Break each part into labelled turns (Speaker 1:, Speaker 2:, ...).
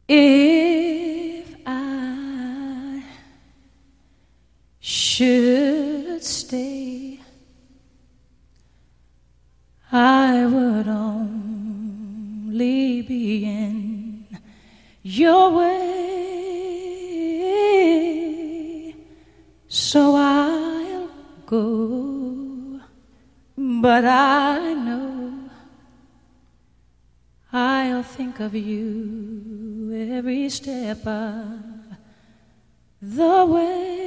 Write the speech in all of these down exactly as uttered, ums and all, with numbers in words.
Speaker 1: If I should stay, I would only be in your way, so I'll go, but I know I'll think of you every step of the way.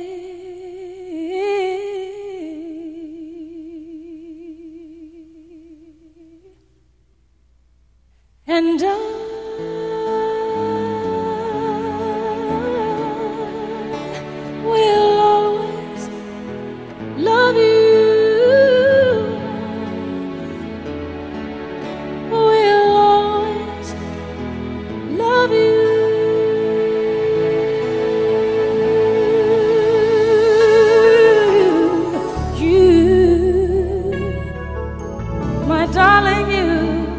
Speaker 1: And I will always love you. Will always love you. You, my darling, you.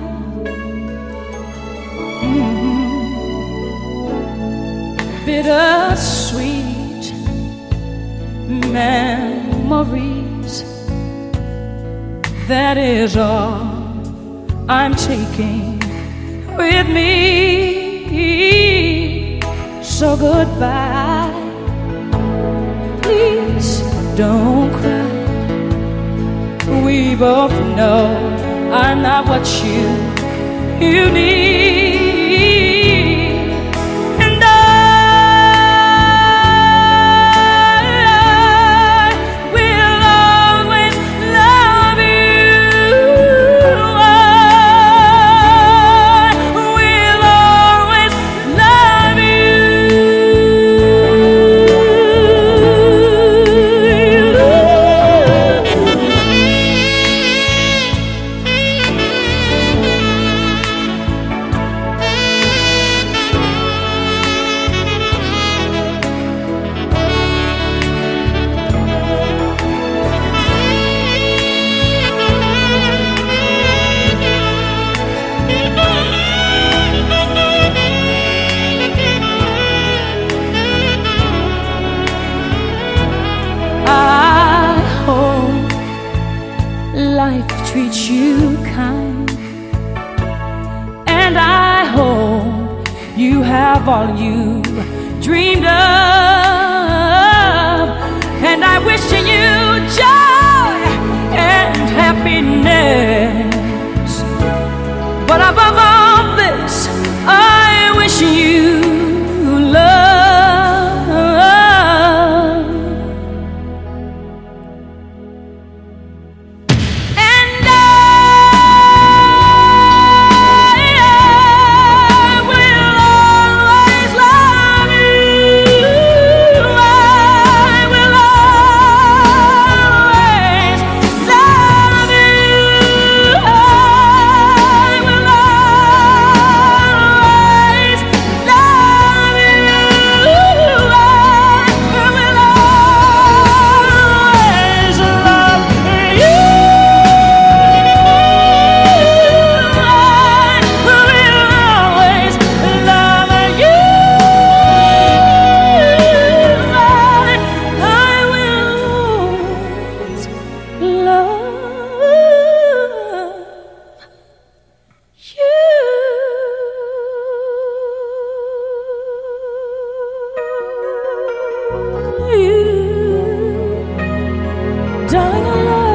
Speaker 1: Bittersweet memories, that is all I'm taking with me. So goodbye, please don't cry. We both know I'm not what you, you need. Life treats you kind, and I hope you have all you dreamed of, and I wish you joy and happiness, but above all this I wish you love. Darling, I love